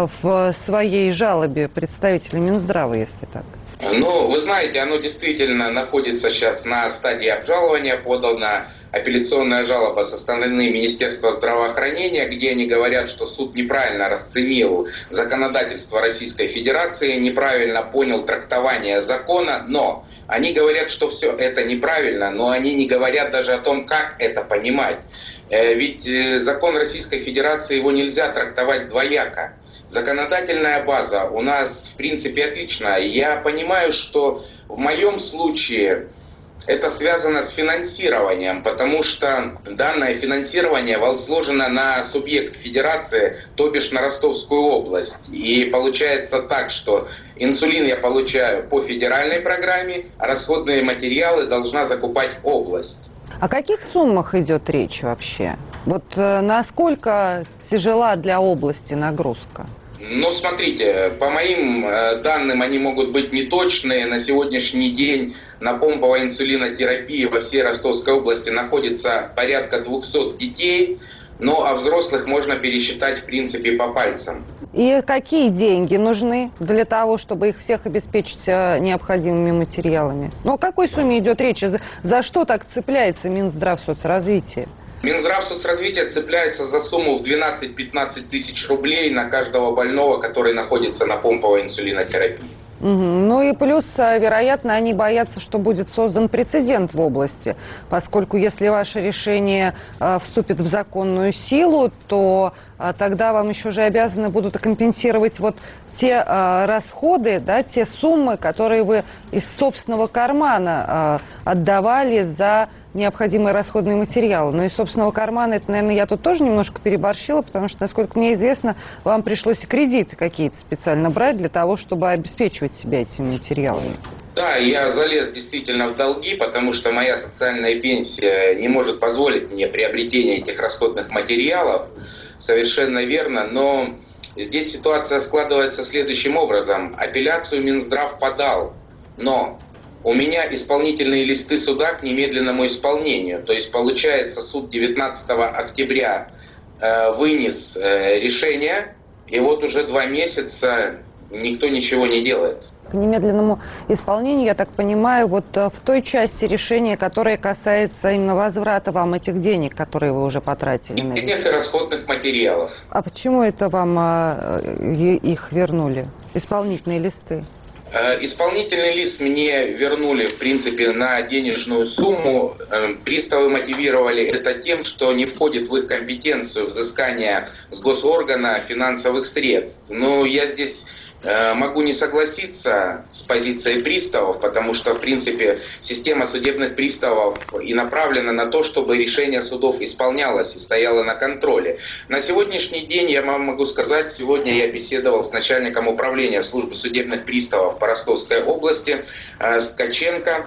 S1: в своей жалобе представители Минздрава, если так?
S4: Ну, вы знаете, оно действительно находится сейчас на стадии обжалования, подана апелляционная жалоба со стороны Министерства здравоохранения, где они говорят, что суд неправильно расценил законодательство Российской Федерации, неправильно понял трактование закона, но они говорят, что все это неправильно, но они не говорят даже о том, как это понимать. Ведь закон Российской Федерации, его нельзя трактовать двояко. Законодательная база у нас, в принципе, отличная. Я понимаю, что в моем случае это связано с финансированием, потому что данное финансирование возложено на субъект федерации, то бишь на Ростовскую область. И получается так, что инсулин я получаю по федеральной программе, а расходные материалы должна закупать область.
S1: О каких суммах идет речь вообще? Вот э, насколько тяжела для области нагрузка?
S4: Ну, смотрите, по моим э, данным, они могут быть неточные. На сегодняшний день на помповой инсулинотерапии во всей Ростовской области находится порядка двухсот детей, ну, а взрослых можно пересчитать, в принципе, по пальцам.
S1: И какие деньги нужны для того, чтобы их всех обеспечить э, необходимыми материалами? Ну, о какой сумме идет речь? За, за что так цепляется Минздрав соцразвития?
S4: Минздрав соцразвития цепляется за сумму в двенадцать-пятнадцать тысяч рублей на каждого больного, который находится на помповой инсулинотерапии.
S1: Угу. Ну и плюс, вероятно, они боятся, что будет создан прецедент в области, поскольку если ваше решение э, вступит в законную силу, то э, тогда вам еще же обязаны будут компенсировать вот те э, расходы, да, те суммы, которые вы из собственного кармана э, отдавали за необходимые расходные материалы. Но из собственного кармана, это, наверное, я тут тоже немножко переборщила, потому что, насколько мне известно, вам пришлось и кредиты какие-то специально брать для того, чтобы обеспечивать себя этими материалами.
S4: Да, я залез действительно в долги, потому что моя социальная пенсия не может позволить мне приобретение этих расходных материалов. Совершенно верно, но здесь ситуация складывается следующим образом. Апелляцию Минздрав подал, но у меня исполнительные листы суда к немедленному исполнению. То есть, получается, суд девятнадцатого октября э, вынес э, решение, и вот уже два месяца никто ничего не делает.
S1: К немедленному исполнению, я так понимаю, вот в той части решения, которая касается именно возврата вам этих денег, которые вы уже потратили. На
S4: денег и расходных материалов.
S1: А почему это вам э, их вернули? Исполнительные листы?
S4: Исполнительный лист мне вернули, в принципе, на денежную сумму. Приставы мотивировали это тем, что не входит в их компетенцию взыскания с госоргана финансовых средств. Но я здесь могу не согласиться с позицией приставов, потому что, в принципе, система судебных приставов и направлена на то, чтобы решение судов исполнялось и стояло на контроле. На сегодняшний день, я вам могу сказать, сегодня я беседовал с начальником управления службы судебных приставов по Ростовской области, с Ткаченко.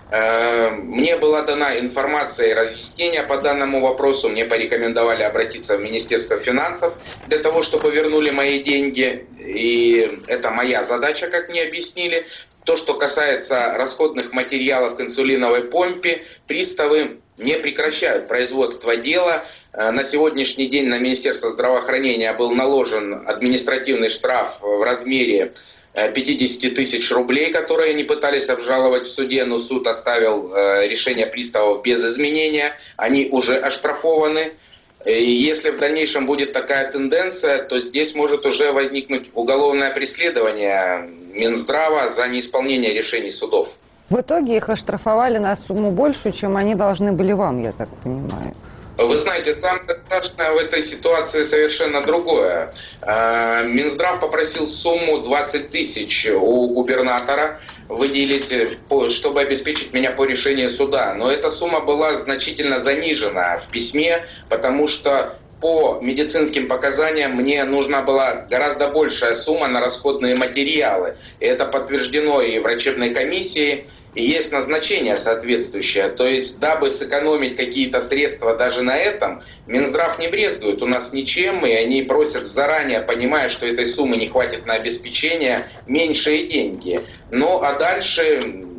S4: Мне была дана информация и разъяснение по данному вопросу. Мне порекомендовали обратиться в Министерство финансов для того, чтобы вернули мои деньги. И это моя задача, как мне объяснили. То, что касается расходных материалов к инсулиновой помпе, приставы не прекращают производство дела. На сегодняшний день на Министерство здравоохранения был наложен административный штраф в размере пятьдесят тысяч рублей, которые они пытались обжаловать в суде, но суд оставил решение приставов без изменения. Они уже оштрафованы. И если в дальнейшем будет такая тенденция, то здесь может уже возникнуть уголовное преследование Минздрава за неисполнение решений судов.
S1: В итоге их оштрафовали на сумму большую, чем они должны были вам, я так понимаю.
S4: Вы знаете, самое страшное в этой ситуации совершенно другое. Минздрав попросил сумму двадцать тысяч у губернатора выделить, чтобы обеспечить меня по решению суда. Но эта сумма была значительно занижена в письме, потому что по медицинским показаниям мне нужна была гораздо большая сумма на расходные материалы. И это подтверждено и врачебной комиссией. И есть назначение соответствующее. То есть, дабы сэкономить какие-то средства даже на этом, Минздрав не брезгует у нас ничем, и они просят заранее, понимая, что этой суммы не хватит на обеспечение, меньшие деньги. Ну, а дальше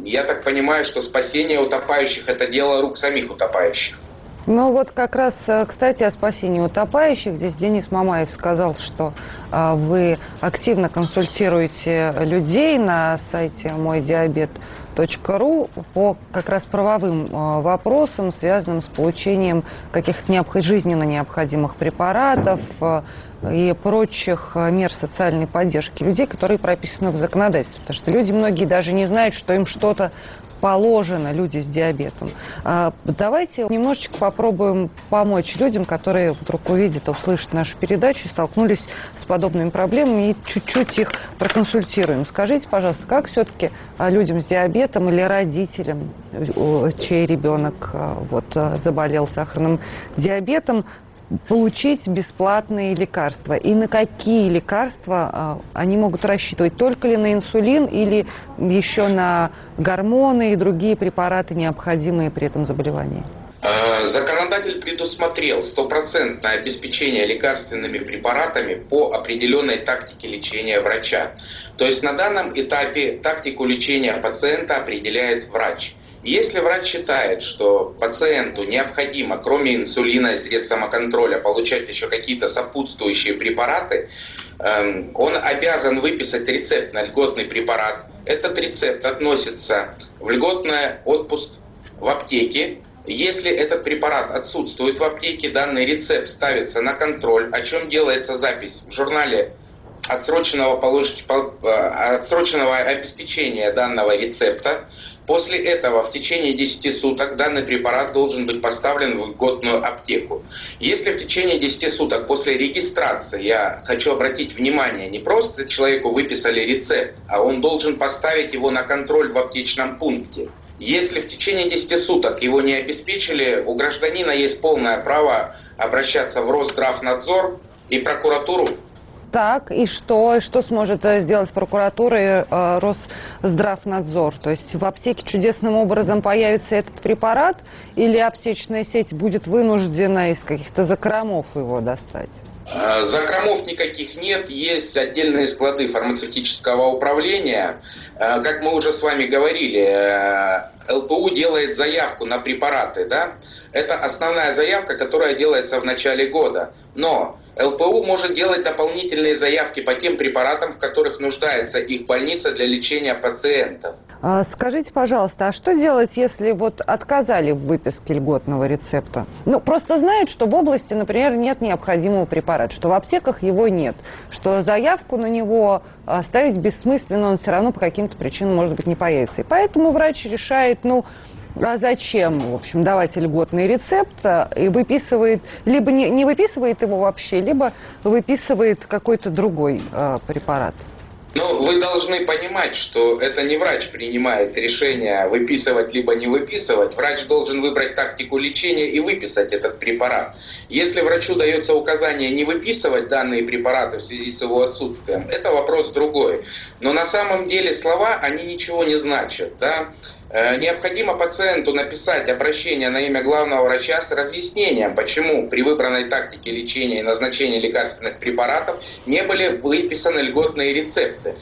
S4: я так понимаю, что спасение утопающих – это дело рук самих утопающих.
S1: Ну вот как раз, кстати, о спасении утопающих. Здесь Денис Мамаев сказал, что а, вы активно консультируете людей на сайте мой диабет точка ру по как раз правовым а, вопросам, связанным с получением каких-то необх... жизненно необходимых препаратов а, и прочих мер социальной поддержки людей, которые прописаны в законодательстве. Потому что люди многие даже не знают, что им что-то положено, люди с диабетом. Давайте немножечко попробуем помочь людям, которые вдруг увидят, услышат нашу передачу и столкнулись с подобными проблемами, и чуть-чуть их проконсультируем. Скажите, пожалуйста, как все-таки людям с диабетом или родителям, чей ребенок вот, заболел сахарным диабетом, получить бесплатные лекарства? И на какие лекарства а, они могут рассчитывать? Только ли на инсулин или еще на гормоны и другие препараты, необходимые при этом заболевании?
S4: Законодатель предусмотрел стопроцентное обеспечение лекарственными препаратами по определенной тактике лечения врача. То есть на данном этапе тактику лечения пациента определяет врач. Если врач считает, что пациенту необходимо, кроме инсулина и средств самоконтроля, получать еще какие-то сопутствующие препараты, он обязан выписать рецепт на льготный препарат. Этот рецепт относится в льготный отпуск в аптеке. Если этот препарат отсутствует в аптеке, данный рецепт ставится на контроль, о чем делается запись в журнале отсроченного, положить, отсроченного обеспечения данного рецепта. После этого в течение десяти суток данный препарат должен быть поставлен в льготную аптеку. Если в течение десяти суток после регистрации, я хочу обратить внимание, не просто человеку выписали рецепт, а он должен поставить его на контроль в аптечном пункте. Если в течение десяти суток его не обеспечили, у гражданина есть полное право обращаться в Росздравнадзор и прокуратуру.
S1: Так, и что? И что сможет сделать прокуратура и э, Росздравнадзор? То есть в аптеке чудесным образом появится этот препарат, или аптечная сеть будет вынуждена из каких-то закромов его достать?
S4: Закромов никаких нет, есть отдельные склады фармацевтического управления. Как мы уже с вами говорили, ЛПУ делает заявку на препараты, да? Это основная заявка, которая делается в начале года. Но ЛПУ может делать дополнительные заявки по тем препаратам, в которых нуждается их больница для лечения пациентов.
S1: Скажите, пожалуйста, а что делать, если вот отказали в выписке льготного рецепта? Ну, просто знают, что в области, например, нет необходимого препарата, что в аптеках его нет, что заявку на него ставить бессмысленно, он все равно по каким-то причинам, может быть, не появится. И поэтому врач решает, ну, а зачем, в общем, давать льготный рецепт и выписывает, либо не, не выписывает его вообще, либо выписывает какой-то другой э, препарат.
S4: Но вы должны понимать, что это не врач принимает решение выписывать либо не выписывать. Врач должен выбрать тактику лечения и выписать этот препарат. Если врачу дается указание не выписывать данные препараты в связи с его отсутствием, это вопрос другой. Но на самом деле слова, они ничего не значат, да? Необходимо пациенту написать обращение на имя главного врача с разъяснением, почему при выбранной тактике лечения и назначения лекарственных препаратов не были выписаны льготные рецепты.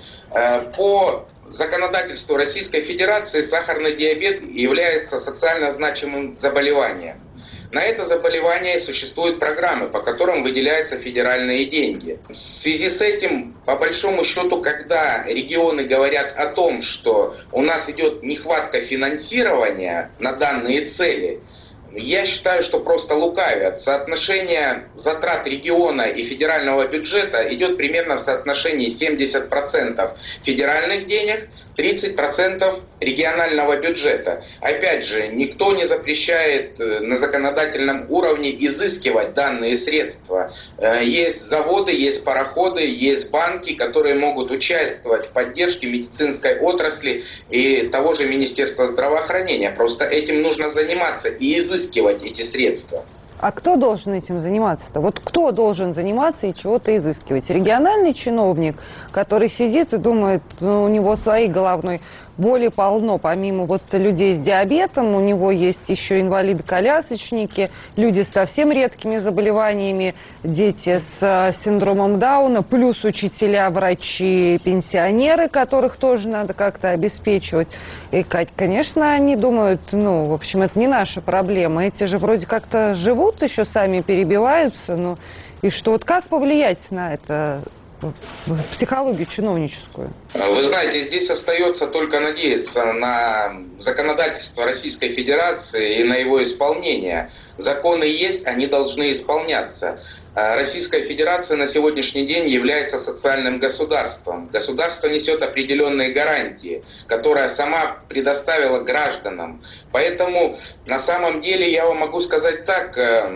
S4: По законодательству Российской Федерации сахарный диабет является социально значимым заболеванием. На это заболевание существуют программы, по которым выделяются федеральные деньги. В связи с этим, по большому счету, когда регионы говорят о том, что у нас идет нехватка финансирования на данные цели, я считаю, что просто лукавят. Соотношение затрат региона и федерального бюджета идет примерно в соотношении семьдесят процентов федеральных денег, тридцать процентов регионального бюджета. Опять же, никто не запрещает на законодательном уровне изыскивать данные средства. Есть заводы, есть пароходы, есть банки, которые могут участвовать в поддержке медицинской отрасли и того же Министерства здравоохранения. Просто этим нужно заниматься и изыскивать эти средства.
S1: А кто должен этим заниматься-то? Вот кто должен заниматься и чего-то изыскивать? Региональный чиновник, который сидит и думает, ну, у него своей головной боли полно. Помимо вот людей с диабетом, у него есть еще инвалиды-колясочники, люди с совсем редкими заболеваниями, дети с синдромом Дауна, плюс учителя, врачи, пенсионеры, которых тоже надо как-то обеспечивать. И, конечно, они думают, ну, в общем, это не наша проблема. Эти же вроде как-то живут еще, сами перебиваются. Ну, и что, вот как повлиять на это? Психологию чиновническую?
S4: Вы знаете, здесь остается только надеяться на законодательство Российской Федерации и на его исполнение. Законы есть, они должны исполняться. Российская Федерация на сегодняшний день является социальным государством. Государство несет определенные гарантии, которые сама предоставила гражданам. Поэтому на самом деле я вам могу сказать так,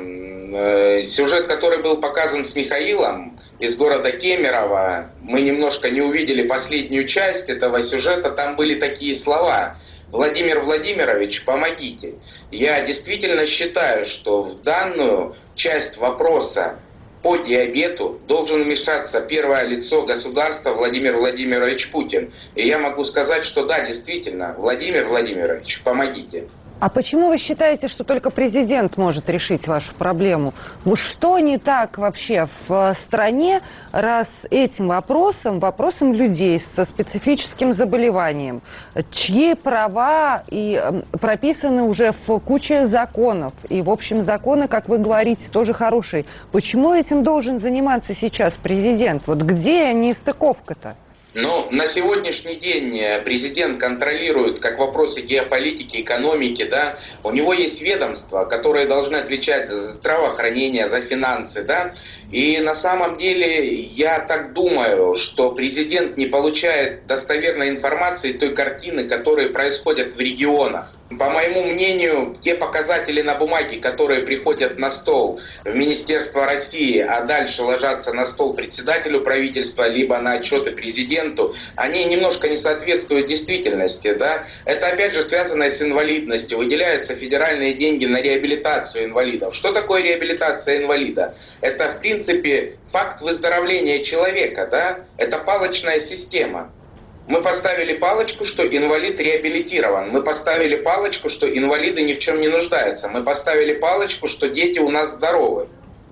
S4: сюжет, который был показан с Михаилом из города Кемерово, мы немножко не увидели последнюю часть этого сюжета, там были такие слова: «Владимир Владимирович, помогите». Я действительно считаю, что в данную часть вопроса по диабету должен вмешаться первое лицо государства Владимир Владимирович Путин. И я могу сказать, что да, действительно, Владимир Владимирович, помогите.
S1: А почему вы считаете, что только президент может решить вашу проблему? Что не так вообще в стране, раз этим вопросом, вопросом людей со специфическим заболеванием, чьи права и прописаны уже в куче законов, и, в общем, законы, как вы говорите, тоже хорошие. Почему этим должен заниматься сейчас президент? Вот где нестыковка-то?
S4: Но на сегодняшний день президент контролирует как вопросы геополитики, экономики, да, у него есть ведомства, которые должны отвечать за здравоохранение, за финансы, да, и на самом деле я так думаю, что президент не получает достоверной информации той картины, которые происходят в регионах. По моему мнению, те показатели на бумаге, которые приходят на стол в Министерство России, а дальше ложатся на стол председателю правительства, либо на отчеты президенту, они немножко не соответствуют действительности. Да? Это опять же связано с инвалидностью. Выделяются федеральные деньги на реабилитацию инвалидов. Что такое реабилитация инвалида? Это, в принципе, факт выздоровления человека. Да? Это палочная система. Мы поставили палочку, что инвалид реабилитирован. Мы поставили палочку, что инвалиды ни в чем не нуждаются. Мы поставили палочку, что дети у нас здоровы.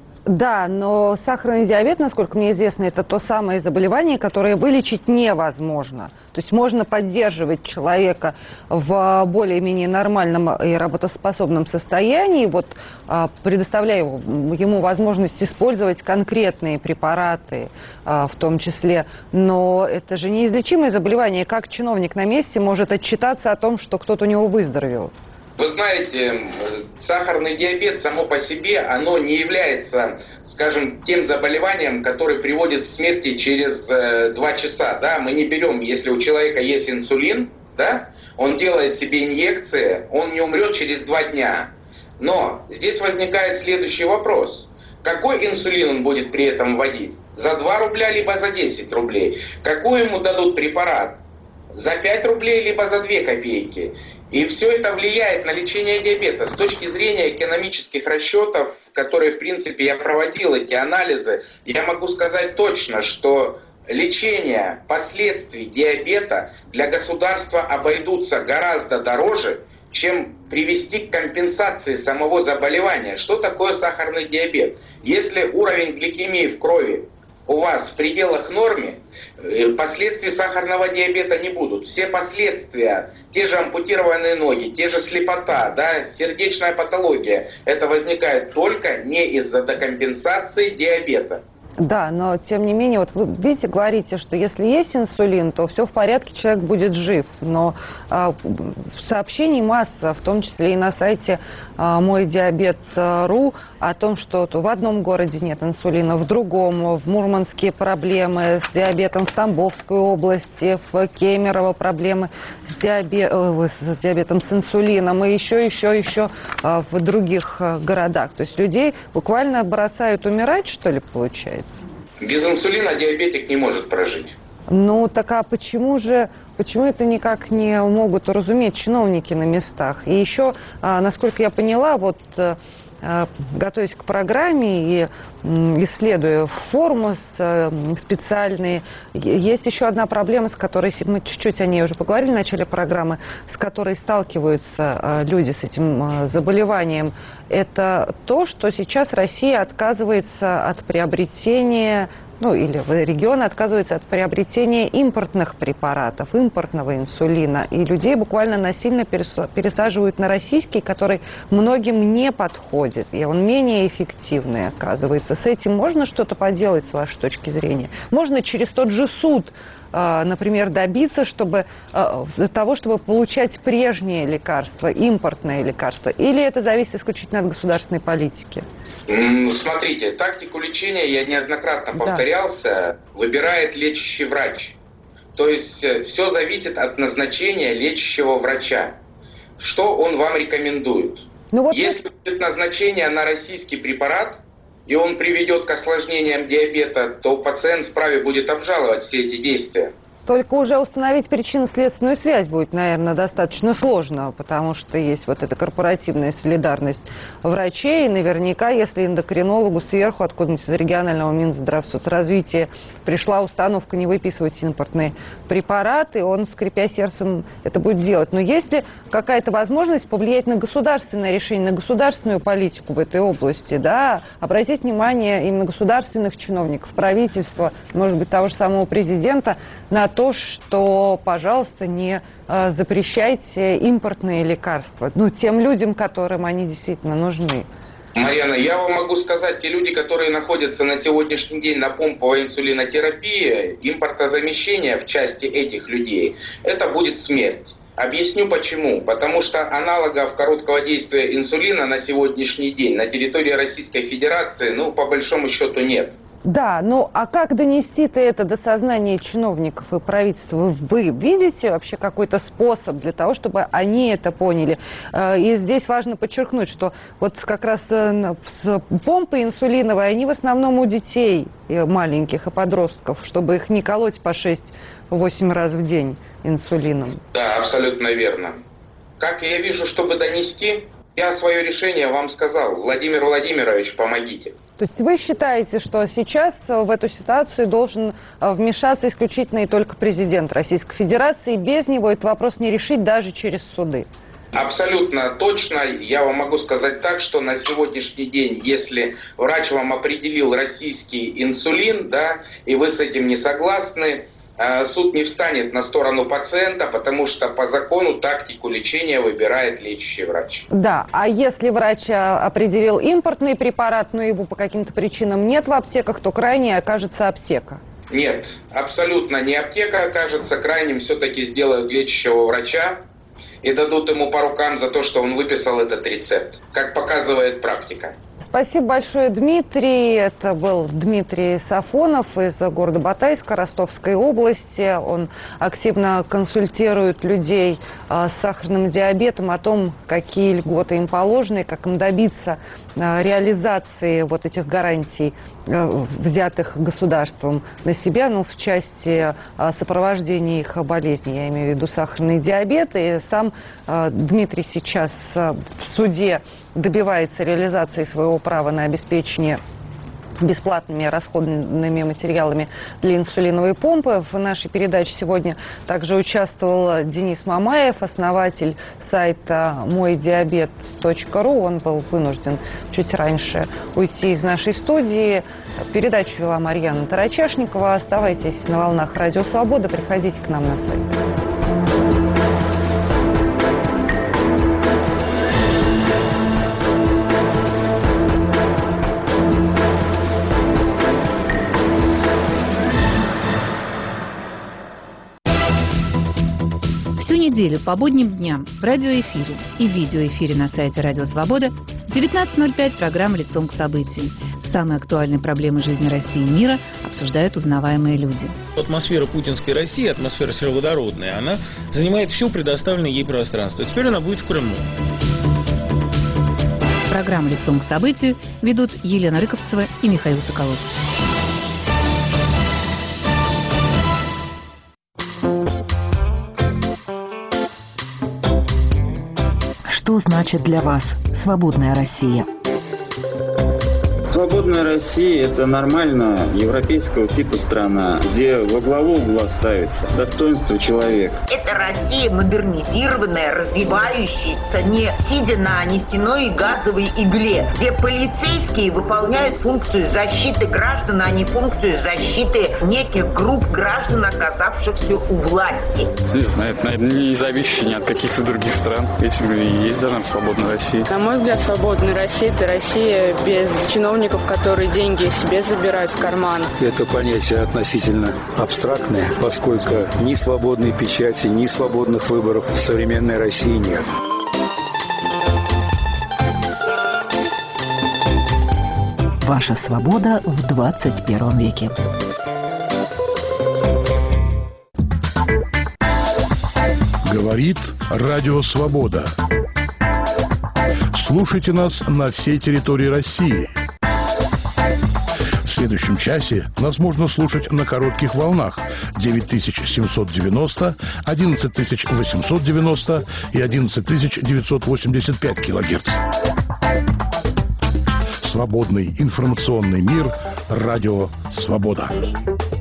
S1: Да, но сахарный диабет, насколько мне известно, это то самое заболевание, которое вылечить невозможно. То есть можно поддерживать человека в более-менее нормальном и работоспособном состоянии, вот, предоставляя ему возможность использовать конкретные препараты, в том числе. Но это же неизлечимое заболевание. Как чиновник на месте может отчитаться о том, что кто-то у него выздоровел?
S4: Вы знаете, сахарный диабет само по себе, оно не является, скажем, тем заболеванием, которое приводит к смерти через э, два часа. Да? Мы не берем, если у человека есть инсулин, да? Он делает себе инъекции, он не умрет через два дня. Но здесь возникает следующий вопрос. Какой инсулин он будет при этом вводить? За два рубля, либо за десять рублей? Какой ему дадут препарат? За пять рублей, либо за две копейки? И все это влияет на лечение диабета. С точки зрения экономических расчетов, которые, в принципе, я проводил, эти анализы, я могу сказать точно, что лечение последствий диабета для государства обойдутся гораздо дороже, чем привести к компенсации самого заболевания. Что такое сахарный диабет? Если уровень гликемии в крови у вас в пределах нормы, последствий сахарного диабета не будут. Все последствия, те же ампутированные ноги, те же слепота, да, сердечная патология, это возникает только не из-за декомпенсации диабета.
S1: Да, но тем не менее, вот вы видите, говорите, что если есть инсулин, то все в порядке, человек будет жив. Но а, сообщений масса, в том числе и на сайте а, мой диабет точка ру, о том, что то в одном городе нет инсулина, в другом, в Мурманске проблемы с диабетом, в Тамбовской области, в Кемерово проблемы с, диабе... с диабетом, с инсулином, и еще, еще, еще а, в других а, городах. То есть людей буквально бросают умирать, что ли, получается?
S4: Без инсулина диабетик не может прожить.
S1: Ну, так а почему же, почему это никак не могут уразуметь чиновники на местах? И еще, насколько я поняла, вот готовясь к программе и исследуя форму специальные, есть еще одна проблема, с которой мы чуть-чуть о ней уже поговорили в начале программы, с которой сталкиваются люди с этим заболеванием. Это то, что сейчас Россия отказывается от приобретения, ну или регионы отказываются от приобретения импортных препаратов, импортного инсулина. И людей буквально насильно пересаживают на российский, который многим не подходит. И он менее эффективный, оказывается. С этим можно что-то поделать, с вашей точки зрения? Можно через тот же суд, например, добиться чтобы, того, чтобы получать прежние лекарства, импортные лекарства? Или это зависит исключительно от государственной политики?
S4: Смотрите, тактику лечения, я неоднократно повторялся, да. выбирает лечащий врач. То есть все зависит от назначения лечащего врача. Что он вам рекомендует? Ну, вот Если это... будет назначение на российский препарат, и он приведет к осложнениям диабета, то пациент вправе будет обжаловать все эти действия.
S1: Только уже установить причинно-следственную связь будет, наверное, достаточно сложно, потому что есть вот эта корпоративная солидарность врачей. И наверняка, если эндокринологу сверху, откуда-нибудь из регионального Минздравсоцразвития, пришла установка не выписывать импортные препараты, он, скрипя сердцем, это будет делать. Но есть ли какая-то возможность повлиять на государственное решение, на государственную политику в этой области, да, обратить внимание именно государственных чиновников, правительства, может быть, того же самого президента, на то, что, пожалуйста, не э, запрещайте импортные лекарства, ну, тем людям, которым они действительно нужны.
S4: Марьяна, я вам могу сказать, те люди, которые находятся на сегодняшний день на помповой инсулинотерапии, импортозамещение в части этих людей, это будет смерть. Объясню почему. Потому что аналогов короткого действия инсулина на сегодняшний день на территории Российской Федерации, ну, по большому счету, нет.
S1: Да, ну а как донести-то это до сознания чиновников и правительства? Вы видите вообще какой-то способ для того, чтобы они это поняли? И здесь важно подчеркнуть, что вот как раз с помпой инсулиновой, они в основном у детей маленьких и подростков, чтобы их не колоть по шесть-восемь раз в день инсулином.
S4: Да, абсолютно верно. Как я вижу, чтобы донести, я свое решение вам сказал. Владимир Владимирович, помогите.
S1: То есть вы считаете, что сейчас в эту ситуацию должен вмешаться исключительно и только президент Российской Федерации, и без него этот вопрос не решить даже через суды?
S4: Абсолютно точно. Я вам могу сказать так, что на сегодняшний день, если врач вам определил российский инсулин, да, и вы с этим не согласны, суд не встанет на сторону пациента, потому что по закону тактику лечения выбирает лечащий врач.
S1: Да, а если врач определил импортный препарат, но его по каким-то причинам нет в аптеках, то крайней окажется аптека?
S4: Нет, абсолютно не аптека окажется. Крайним все-таки сделают лечащего врача и дадут ему по рукам за то, что он выписал этот рецепт, как показывает практика.
S1: Спасибо большое, Дмитрий. Это был Дмитрий Сафонов из города Батайска, Ростовской области. Он активно консультирует людей с сахарным диабетом о том, какие льготы им положены, как им добиться реализации вот этих гарантий, взятых государством на себя, ну, в части сопровождения их болезни, я имею в виду сахарный диабет. И сам Дмитрий сейчас в суде добивается реализации своего права на обеспечение бесплатными расходными материалами для инсулиновой помпы. В нашей передаче сегодня также участвовал Денис Мамаев, основатель сайта мой диабет точка ру. Он был вынужден чуть раньше уйти из нашей студии. Передачу вела Марьяна Тарачешникова. Оставайтесь на волнах Радио Свобода. Приходите к нам на сайт.
S5: Всю неделю по будним дням в радиоэфире и видеоэфире на сайте Радио Свобода в девятнадцать ноль пять программа «Лицом к событию». Самые актуальные проблемы жизни России и мира обсуждают узнаваемые люди.
S6: Атмосфера путинской России, атмосфера сероводородная, она занимает все предоставленное ей пространство. Теперь она будет в Крыму.
S5: Программу «Лицом к событию» ведут Елена Рыковцева и Михаил Соколов.
S7: Что значит для вас свободная Россия?
S8: Свободная Россия – это нормальная европейского типа страна, где во главу угла ставится достоинство человека.
S9: Это Россия модернизированная, развивающаяся, не сидя на нефтяной и газовой игле, где полицейские выполняют функцию защиты граждан, а не функцию защиты неких групп граждан, оказавшихся у власти.
S10: Не знаю, это, наверное, не зависящее ни от каких-то других стран. Этим и есть должна быть свободная Россия.
S11: На мой взгляд, свободная Россия – это Россия без чиновников, которые деньги себе забирают в карман.
S12: Это понятие относительно абстрактное, поскольку ни свободной печати, ни свободных выборов в современной России нет.
S7: Ваша свобода в двадцать первом веке.
S13: Говорит Радио Свобода. Слушайте нас на всей территории России. В следующем часе нас можно слушать на коротких волнах девять тысяч семьсот девяносто, одиннадцать тысяч восемьсот девяносто и одиннадцать тысяч девятьсот восемьдесят пять килогерц. Свободный информационный мир. Радио Свобода.